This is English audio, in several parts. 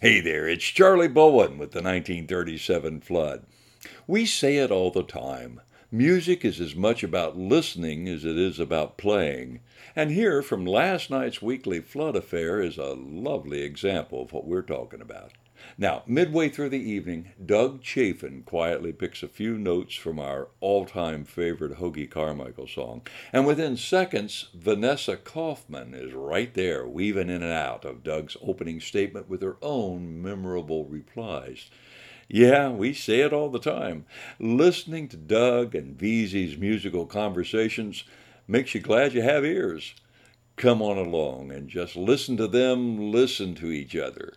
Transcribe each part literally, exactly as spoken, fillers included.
Hey there, it's Charlie Bowen with the nineteen thirty-seven flood. We say it all the time. Music is as much about listening as it is about playing. And here from last night's weekly flood affair is a lovely example of what we're talking about. Now, midway through the evening, Doug Chafin quietly picks a few notes from our all-time favorite Hoagie Carmichael song, and within seconds, Vanessa Kaufman is right there, weaving in and out of Doug's opening statement with her own memorable replies. Yeah, we say it all the time. Listening to Doug and Veezy's musical conversations makes you glad you have ears. Come on along and just listen to them listen to each other.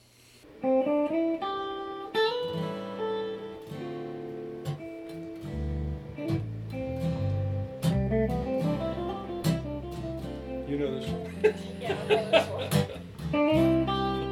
You know this one? Yeah, I know this one.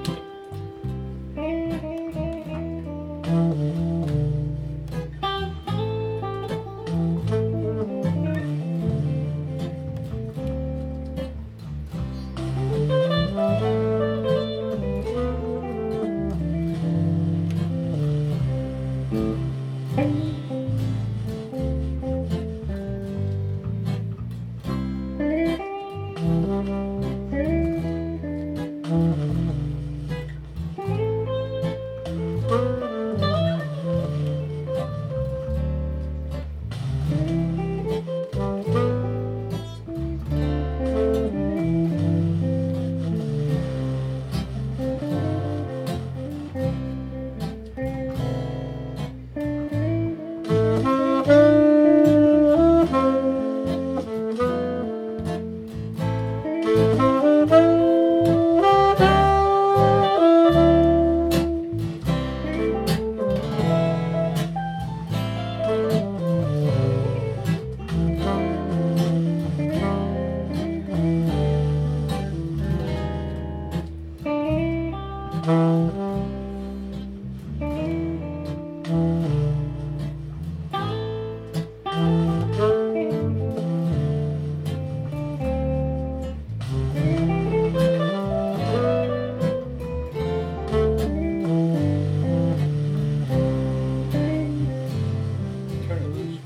Turn it loose.